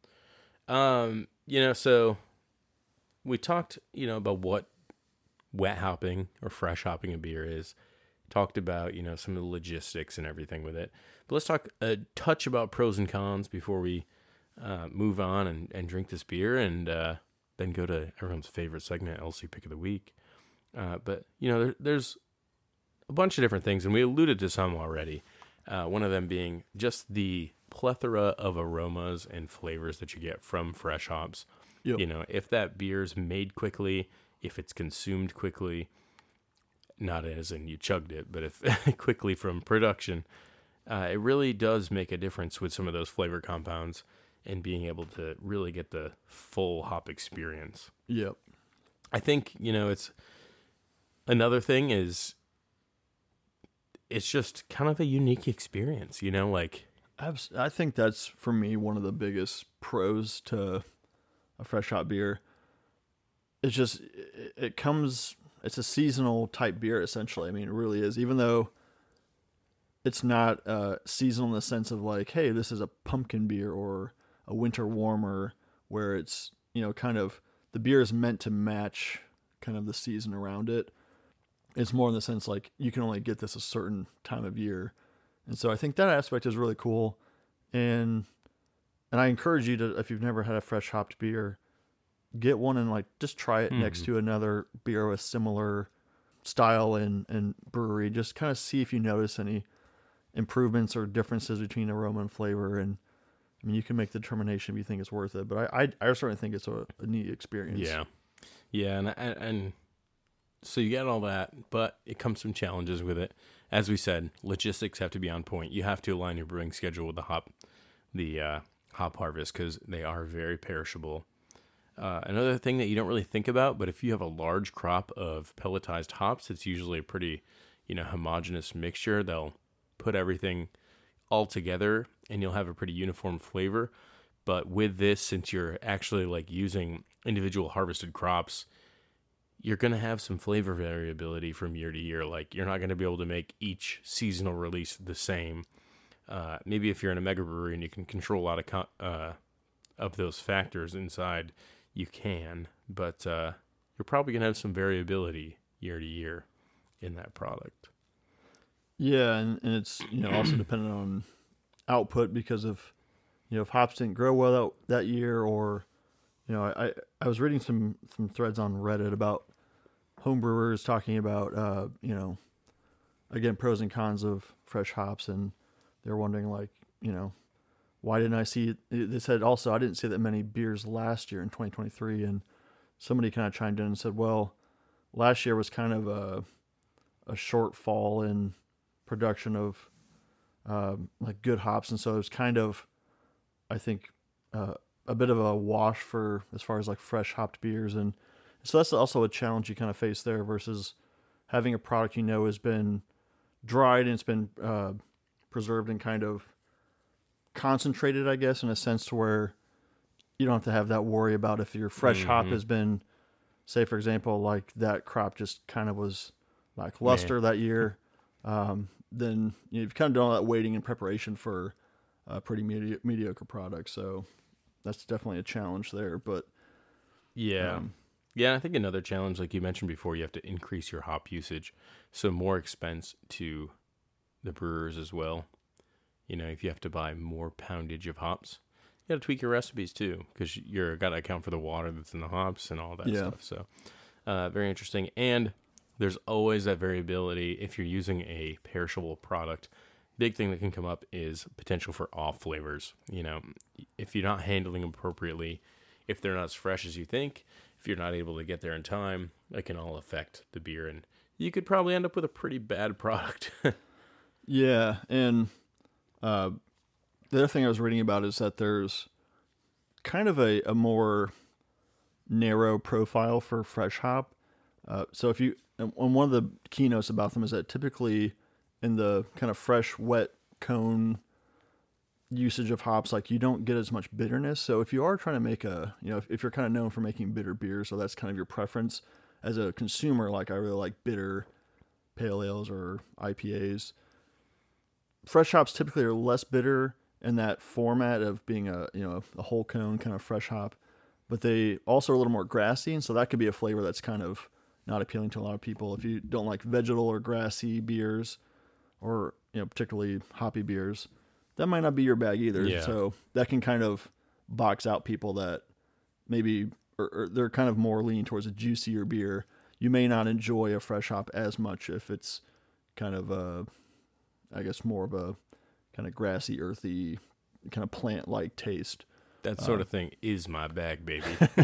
So we talked, about what wet hopping or fresh hopping a beer is. Talked about, some of the logistics and everything with it. But let's talk a touch about pros and cons before we move on and drink this beer and then go to everyone's favorite segment, LC Pick of the Week. But, there's a bunch of different things, and we alluded to some already. One of them being just the plethora of aromas and flavors that you get from fresh hops. Yep. If that beer's made quickly, if it's consumed quickly, not as in you chugged it, but if quickly from production, it really does make a difference with some of those flavor compounds and being able to really get the full hop experience. Yep. I think, it's another thing is it's just kind of a unique experience, I think that's, for me, one of the biggest pros to a fresh hop beer it's just it comes. It's a seasonal type beer essentially. I mean, it really is. Even though it's not seasonal in the sense of like, hey, this is a pumpkin beer or a winter warmer, where it's kind of the beer is meant to match kind of the season around it. It's more in the sense like you can only get this a certain time of year, and so I think that aspect is really cool. And I encourage you to, if you've never had a fresh hopped beer, get one and like just try it next to another beer with similar style and brewery. Just kind of see if you notice any improvements or differences between aroma and flavor. And I mean, you can make the determination if you think it's worth it. But I certainly think it's a neat experience. Yeah, and so you get all that, but it comes some challenges with it. As we said, logistics have to be on point. You have to align your brewing schedule with the hop harvest because they are very perishable. Another thing that you don't really think about, but if you have a large crop of pelletized hops, it's usually a pretty, homogeneous mixture. They'll put everything all together and you'll have a pretty uniform flavor. But with this, since you're actually like using individual harvested crops, you're going to have some flavor variability from year to year. Like you're not going to be able to make each seasonal release the same. Maybe if you're in a mega brewery and you can control a lot of those factors inside, you can, but you're probably going to have some variability year to year in that product. Yeah, and it's also dependent on output because of if hops didn't grow well that year, or I was reading some threads on Reddit about home brewers talking about again pros and cons of fresh hops, and they're wondering like why didn't I see it? They said also I didn't see that many beers last year in 2023, and somebody kind of chimed in and said, well, last year was kind of a shortfall in production of like good hops, and so it was kind of, I think, a bit of a wash for as far as like fresh hopped beers, and so that's also a challenge you kind of face there versus having a product has been dried and it's been preserved and kind of concentrated, I guess, in a sense to where you don't have to have that worry about if your fresh hop has been, say, for example, like that crop just kind of was lackluster that year. Then you've kind of done all that waiting and preparation for a pretty mediocre product. So that's definitely a challenge there. But yeah, I think another challenge, like you mentioned before, you have to increase your hop usage, so more expense to the brewers as well. If you have to buy more poundage of hops, you got to tweak your recipes too, because you're got to account for the water that's in the hops and all that stuff. So, very interesting. And there's always that variability if you're using a perishable product. Big thing that can come up is potential for off flavors. If you're not handling them appropriately, if they're not as fresh as you think, if you're not able to get there in time, it can all affect the beer, and you could probably end up with a pretty bad product. Yeah, and the other thing I was reading about is that there's kind of a more narrow profile for fresh hop. So if you, and one of the keynotes about them is that typically in the kind of fresh, wet cone usage of hops, like you don't get as much bitterness. So if you are trying to make if you're kind of known for making bitter beer, so that's kind of your preference as a consumer, like I really like bitter pale ales or IPAs. Fresh hops typically are less bitter in that format of being a whole cone kind of fresh hop, but they also are a little more grassy, and so that could be a flavor that's kind of not appealing to a lot of people. If you don't like vegetal or grassy beers, or particularly hoppy beers, that might not be your bag either. Yeah. So that can kind of box out people that maybe or they're kind of more leaning towards a juicier beer. You may not enjoy a fresh hop as much if it's kind of I guess more of a kind of grassy, earthy, kind of plant-like taste. That sort of thing is my bag, baby.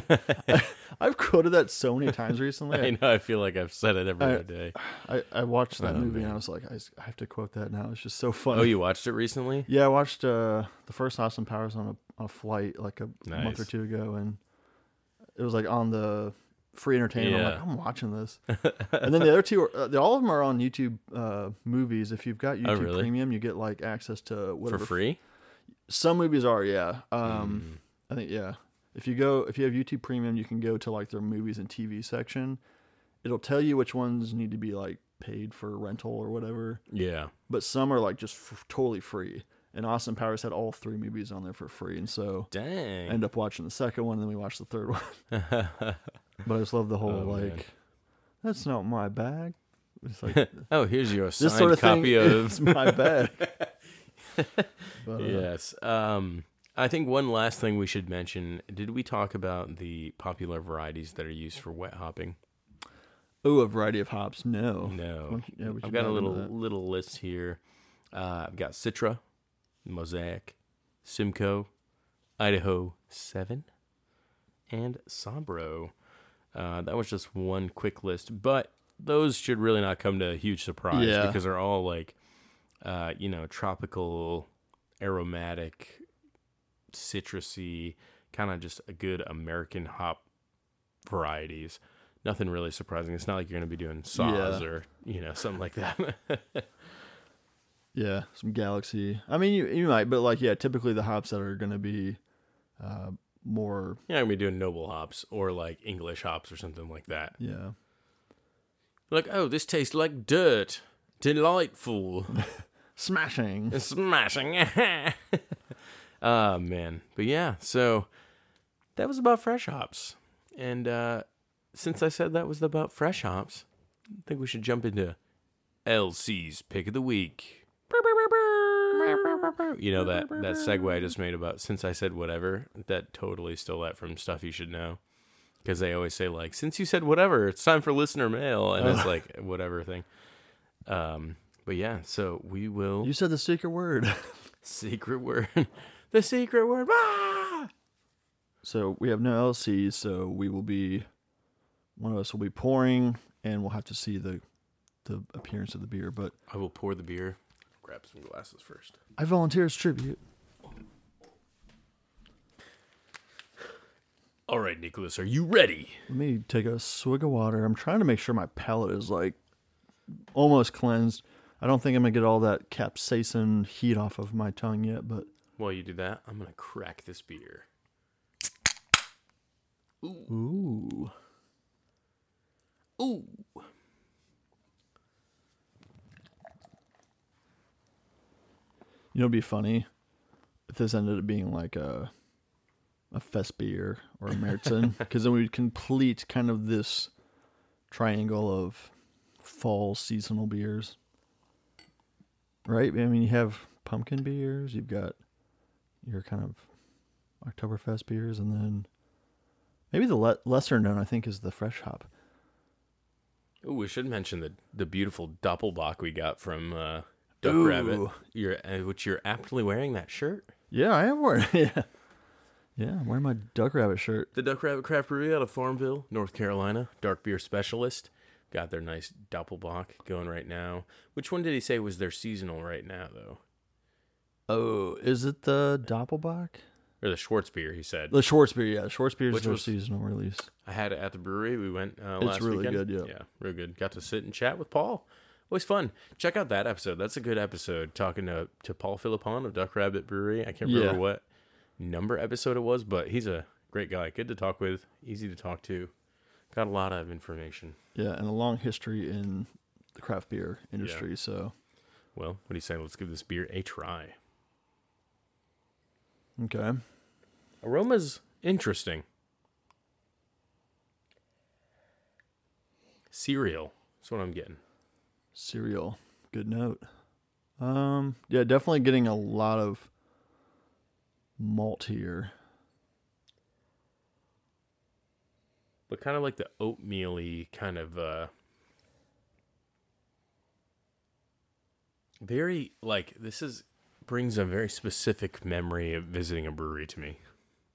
I've quoted that so many times recently. I know. I feel like I've said it every day. I watched that movie and I was like, I have to quote that now. It's just so funny. Oh, you watched it recently? Yeah, I watched the first Austin Powers on a flight like a month or two ago, and it was like on the free entertainment. Yeah. I'm like, I'm watching this. And then the other two, all of them are on YouTube movies. If you've got YouTube Premium, you get like access to whatever. For free? Some movies are, yeah. I think, yeah. If you have YouTube Premium, you can go to like their movies and TV section. It'll tell you which ones need to be like paid for rental or whatever. Yeah. But some are like just totally free. And Austin Powers had all 3 movies on there for free, and so Dang. I ended up watching the second one, and then we watched the third one. But I just love the whole man. That's not my bag. It's like Oh, here's your signed this sort of copy thing of is my bag. But, Yes. I think one last thing we should mention. Did we talk about the popular varieties that are used for wet hopping? Oh, a variety of hops. No. No. Yeah, we I've should got a dive into little list here. I've got Citra, Mosaic, Simcoe, Idaho 7, and Sabro. That was just one quick list, but those should really not come to a huge surprise because they're all like, tropical, aromatic, citrusy, kind of just a good American hop varieties. Nothing really surprising. It's not like you're going to be doing Saws or, something like that. Yeah, some Galaxy. I mean, you might, but like, typically the hops that are going to be more. You're not going to be doing noble hops or like English hops or something like that. Yeah. Like, oh, this tastes like dirt. Delightful. Smashing. Smashing. Oh, man. But yeah, so that was about fresh hops. And since I said that was about fresh hops, I think we should jump into LC's Pick of the Week. You know that segue I just made about since I said whatever? That totally stole that from Stuff You Should Know. Because they always say, like, since you said whatever, it's time for listener mail. And it's like, whatever thing. But yeah, so we will... You said the secret word. Secret word. The secret word. Ah! So we have no LCs, so one of us will be pouring, and we'll have to see the appearance of the beer. But I will pour the beer. Grab some glasses first. I volunteer as tribute. All right, Nicholas, are you ready? Let me take a swig of water. I'm trying to make sure my palate is like almost cleansed. I don't think I'm going to get all that capsaicin heat off of my tongue yet, but... While you do that, I'm going to crack this beer. Ooh. Ooh. You know, it'd be funny if this ended up being like a Fest beer or a Märzen, because then we'd complete kind of this triangle of fall seasonal beers. Right? I mean, you have pumpkin beers, you've got your kind of Oktoberfest beers, and then maybe the lesser known, I think, is the fresh hop. Oh, we should mention the beautiful Doppelbock we got from Duck Rabbit. Which you're aptly wearing that shirt. Yeah, I am wearing it. Yeah, I'm wearing my Duck Rabbit shirt. The Duck Rabbit Craft Brewery out of Farmville, North Carolina. Dark beer specialist. Got their nice Doppelbock going right now. Which one did he say was their seasonal right now, though? Oh, is it the Doppelbock? Or the Schwarzbier, he said. The Schwarzbier, yeah. Schwarzbier is Which their was- seasonal release. I had it at the brewery. We went last It's really weekend. good, yeah. Yeah, real good. Got to sit and chat with Paul. Always fun. Check out that episode. That's a good episode. Talking to Paul Philippon of Duck Rabbit Brewery. I can't remember what number episode it was, but he's a great guy. Good to talk with. Easy to talk to. Got a lot of information. Yeah, and a long history in the craft beer industry, so... Well, what do you say? Let's give this beer a try. Okay. Aroma's interesting. Cereal. That's what I'm getting. Cereal. Good note. Yeah, definitely getting a lot of malt here. But kind of like the oatmeal-y kind of very like brings a very specific memory of visiting a brewery to me.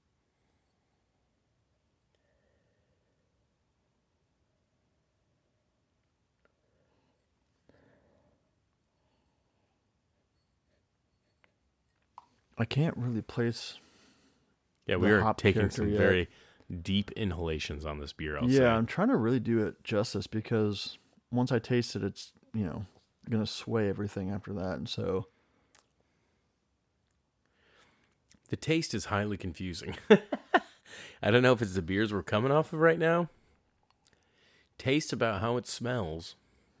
I can't really place... Yeah, we the are hop taking character some yet. very deep inhalations on this beer, I'll say. Yeah, I'm trying to really do it justice because once I taste it, it's, going to sway everything after that. And so... The taste is highly confusing. I don't know if it's the beers we're coming off of right now. Taste about how it smells.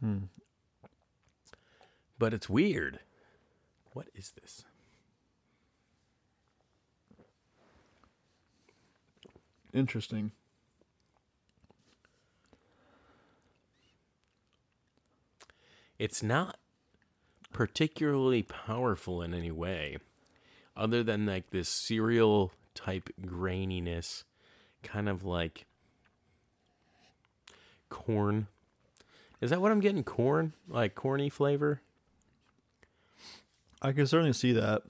But it's weird. What is this? Interesting. It's not particularly powerful in any way, other than like this cereal type graininess, kind of like corn. Is that what I'm getting? Corn? Like corny flavor? I can certainly see that.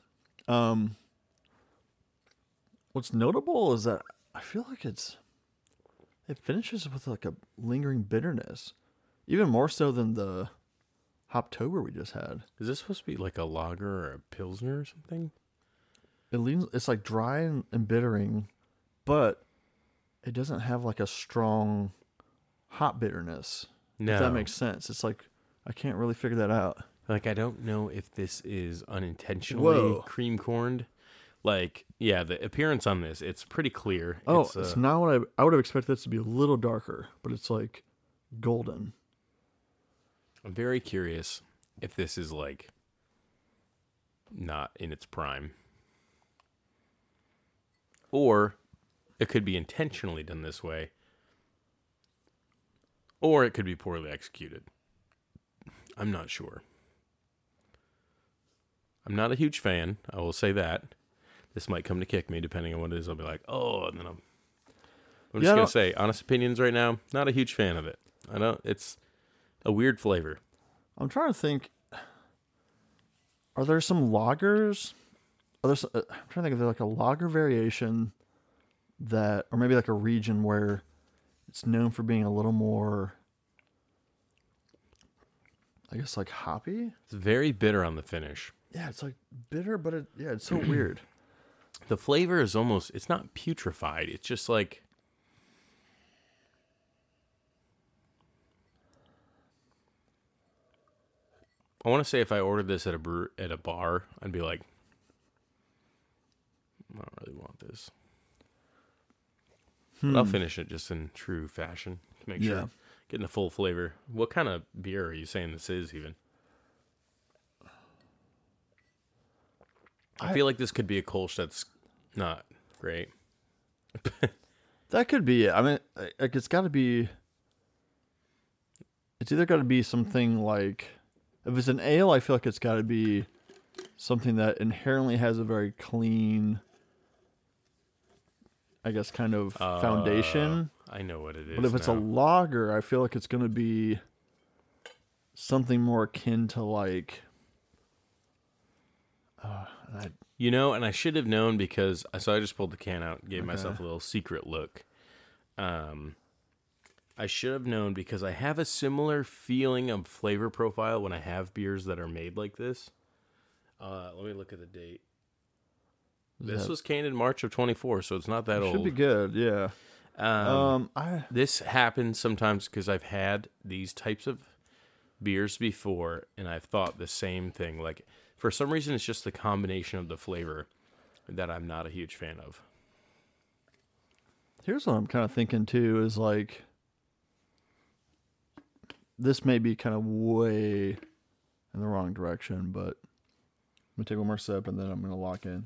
What's notable is that I feel like it finishes with like a lingering bitterness, even more so than the Hoptober we just had. Is this supposed to be like a lager or a pilsner or something? It's like dry and bittering, but it doesn't have like a strong hop bitterness. No. If that makes sense. It's like I can't really figure that out. Like, I don't know if this is unintentionally cream corned. Like, yeah, the appearance on this, it's pretty clear. Oh, it's not what I would have expected this to be a little darker, but it's like golden. I'm very curious if this is like not in its prime. Or it could be intentionally done this way. Or it could be poorly executed. I'm not sure. I'm not a huge fan. I will say that. This might come to kick me depending on what it is. I'll be like, oh, and then I'm just going to say, honest opinions right now, not a huge fan of it. It's a weird flavor. I'm trying to think, are there some lagers? I'm trying to think of like a lager variation that, or maybe like a region where it's known for being a little more, I guess, like hoppy. It's very bitter on the finish. Yeah, it's like bitter, but it's so weird. The flavor is almost, it's not putrefied. It's just like, I want to say if I ordered this at a bar, I'd be like, I don't really want this. But I'll finish it just in true fashion to make sure I'm getting the full flavor. What kind of beer are you saying this is even? I feel like this could be a Kolsch that's not great. That could be it. I mean, like it's got to be. It's either got to be something like, if it's an ale, I feel like it's got to be something that inherently has a very clean, I guess, kind of foundation. I know what it is. But if it's a lager, I feel like it's going to be something more akin to like. And I should have known because I just pulled the can out and gave myself a little secret look. I should have known because I have a similar feeling of flavor profile when I have beers that are made like this. Let me look at the date. This was canned in March of 24, so it's not that old. Should be good, yeah. This happens sometimes because I've had these types of beers before, and I've thought the same thing. Like, for some reason, it's just the combination of the flavor that I'm not a huge fan of. Here's what I'm kind of thinking, too, is like, this may be kind of way in the wrong direction, but I'm going to take one more sip, and then I'm going to lock in.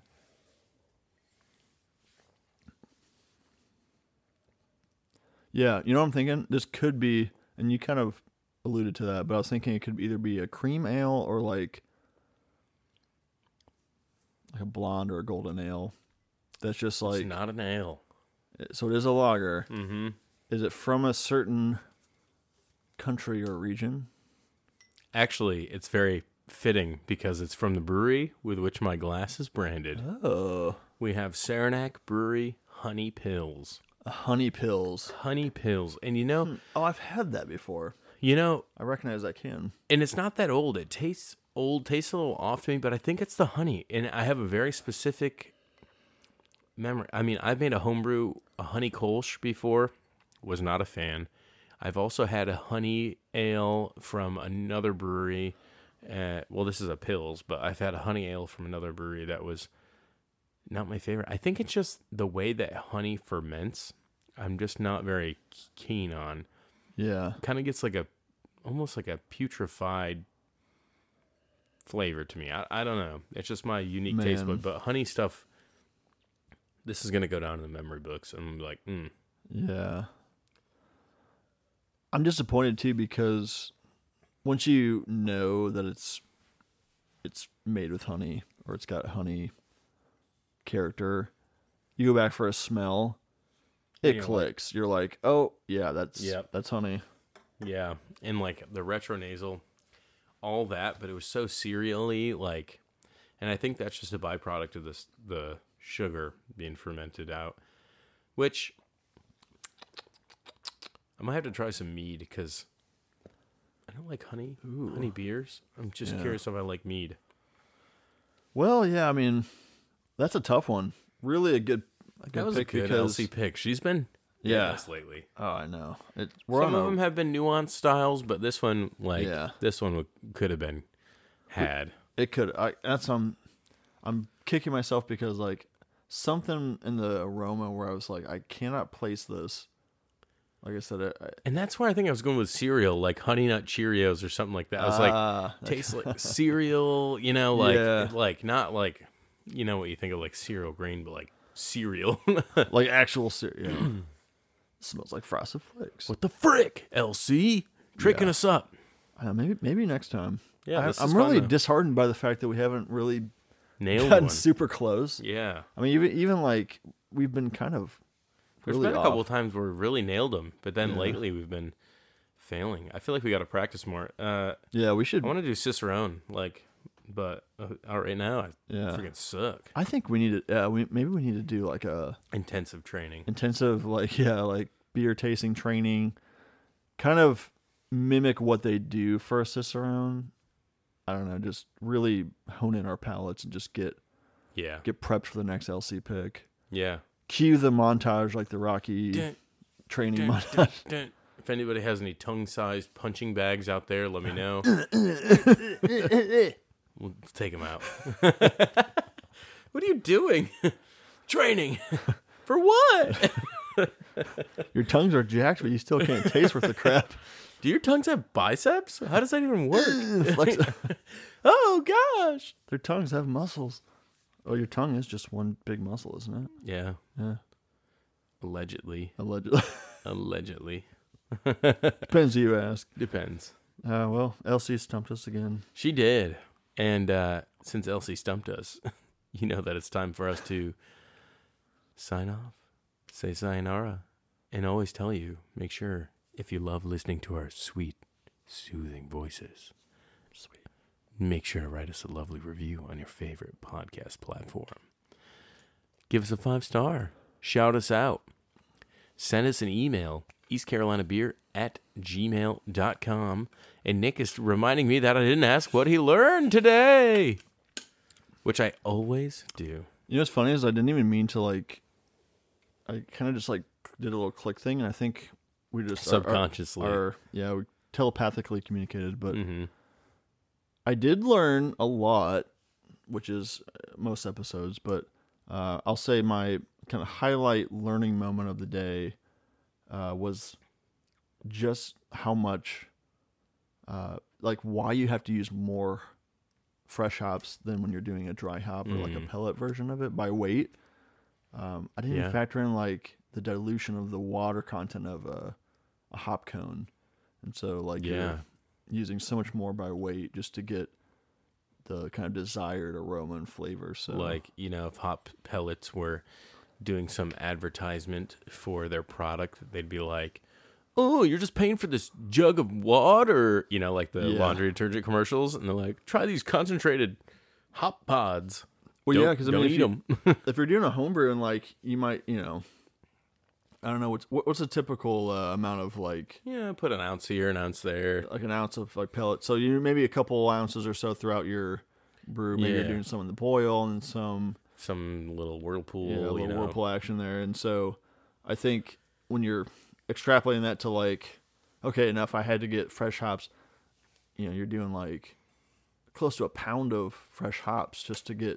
Yeah, you know what I'm thinking? This could be, and you kind of alluded to that, but I was thinking it could either be a cream ale or like a blonde or a golden ale. That's just like... It's not an ale. So it is a lager. Mm-hmm. Is it from a certain country or region? Actually, it's very fitting because it's from the brewery with which my glass is branded. Oh. We have Saranac Brewery Honey Pills. Honey Pills. Honey Pills. And you know... Oh, I've had that before. You know... I recognize that can. And it's not that old. It tastes old, tastes a little off to me, but I think it's the honey. And I have a very specific memory. I mean, I've made a homebrew, a honey Kolsch before. Was not a fan. I've also had a honey ale from another brewery. Well, this is a Pills, but I've had a honey ale from another brewery that was not my favorite. I think it's just the way that honey ferments. I'm just not very keen on. Yeah. Kind of gets almost like a putrefied flavor to me. I don't know. It's just my unique taste bud. But honey stuff, this is going to go down in the memory books. I'm like, Yeah. I'm disappointed too because once you know that it's made with honey or it's got honey character, you go back for a smell, it clicks. You're like, oh yeah, that's honey. Yeah, and like the retronasal, all that, but it was so cereally, like, and I think that's just a byproduct of the sugar being fermented out, which I might have to try some mead because I don't like honey beers. I'm just curious if I like mead. Well, yeah, I mean, that's a tough one. Really a good that was pick a good because Elsie pick. She's been us lately. Oh, I know. Some of them have been nuanced styles, but this one, this one could have been had. It could. I'm kicking myself because like something in the aroma where I was like, I cannot place this. Like I said, and that's where I think I was going with cereal, like Honey Nut Cheerios or something like that. I was like, tastes like cereal, like not like, you know what you think of like cereal grain, but like cereal, like actual cereal. Smells like Frosted Flakes. What the frick, LC? Tricking us up. Maybe next time. Yeah, I'm really disheartened by the fact that we haven't really nailed gotten one. super close. Yeah, I mean, even like we've been kind of. There's been a couple of times where we really nailed them, but then lately we've been failing. I feel like we got to practice more. Yeah, we should. I want to do Cicerone, but right now I freaking suck. I think we need to. Maybe we need to do like a intensive training. Like beer tasting training, kind of mimic what they do for a Cicerone. I don't know, just really hone in our palates and just get prepped for the next LC pick. Yeah. Cue the montage like the Rocky training montage. If anybody has any tongue-sized punching bags out there, let me know. We'll take them out. What are you doing? Training. For what? Your tongues are jacked, but you still can't taste worth the crap. Do your tongues have biceps? How does that even work? Oh, gosh. Their tongues have muscles. Oh, your tongue is just one big muscle, isn't it? Yeah. Yeah. Allegedly. Allegedly. Depends who you ask. Depends. Well, Elsie stumped us again. She did. And since Elsie stumped us, you know that it's time for us to sign off, say sayonara, and always tell you, make sure if you love listening to our sweet, soothing voices, make sure to write us a lovely review on your favorite podcast platform. Give us a 5-star. Shout us out. Send us an email, eastcarolinabeer@gmail.com. And Nick is reminding me that I didn't ask what he learned today, which I always do. You know what's funny is I didn't even mean to I kind of just did a little click thing, and I think we just subconsciously, we telepathically communicated, but I did learn a lot, which is most episodes, but I'll say my kind of highlight learning moment of the day was just how much, why you have to use more fresh hops than when you're doing a dry hop or like a pellet version of it by weight. I didn't even factor in the dilution of the water content of a hop cone. And so you're using so much more by weight just to get the kind of desired aroma and flavor. So if hop pellets were doing some advertisement for their product, they'd be like, oh, you're just paying for this jug of water, like the laundry detergent commercials. And they're like, try these concentrated hop pods. Well, yeah, because eat them. If you're doing a homebrew and you might, I don't know, what's a typical amount of put an ounce here, an ounce there. Like an ounce of pellets. So you maybe a couple ounces or so throughout your brew. Maybe you're doing some in the boil and some little whirlpool. Yeah, a little whirlpool action there. And so I think when you're extrapolating that to okay, now if I had to get fresh hops, you're doing close to a pound of fresh hops just to get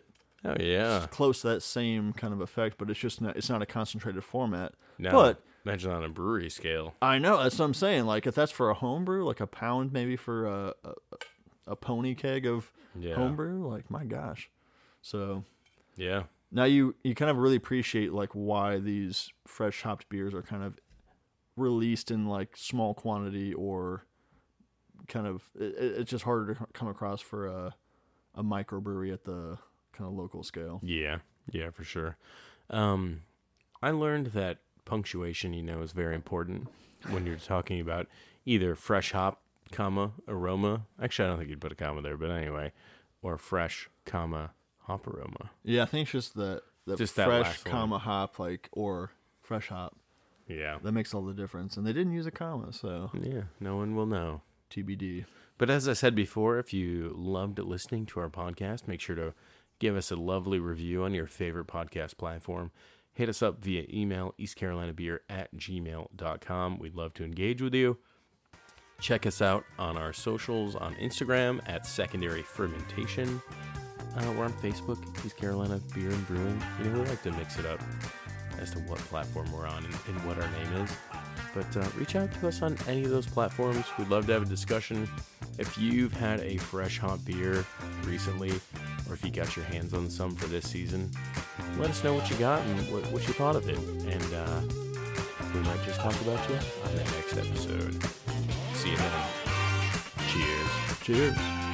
Oh yeah. close to that same kind of effect, but it's not a concentrated format. No, But imagine on a brewery scale. I know, that's what I'm saying. Like if that's for a homebrew, like a pound maybe for a pony keg of homebrew, like my gosh. So Yeah. now you kind of really appreciate like why these fresh hopped beers are kind of released in like small quantity, or kind of it's just harder to come across for a microbrewery at the kind of local scale. Yeah, for sure. I learned that punctuation, is very important when you're talking about either fresh hop, aroma. Actually, I don't think you'd put a comma there, but anyway, or fresh, hop aroma. Yeah, I think it's just Just that fresh, last one. hop, like, or fresh hop. Yeah. That makes all the difference. And they didn't use a comma, so Yeah, no one will know. TBD. But as I said before, if you loved listening to our podcast, make sure to give us a lovely review on your favorite podcast platform. Hit us up via email, eastcarolinabeer@gmail.com. We'd love to engage with you. Check us out on our socials on Instagram at Secondary Fermentation. We're on Facebook, East Carolina Beer and Brewing. We like to mix it up as to what platform we're on and what our name is. But reach out to us on any of those platforms. We'd love to have a discussion. If you've had a fresh hop beer recently, or if you got your hands on some for this season, let us know what you got and what you thought of it. And we might just talk about you on the next episode. See you then. Cheers. Cheers.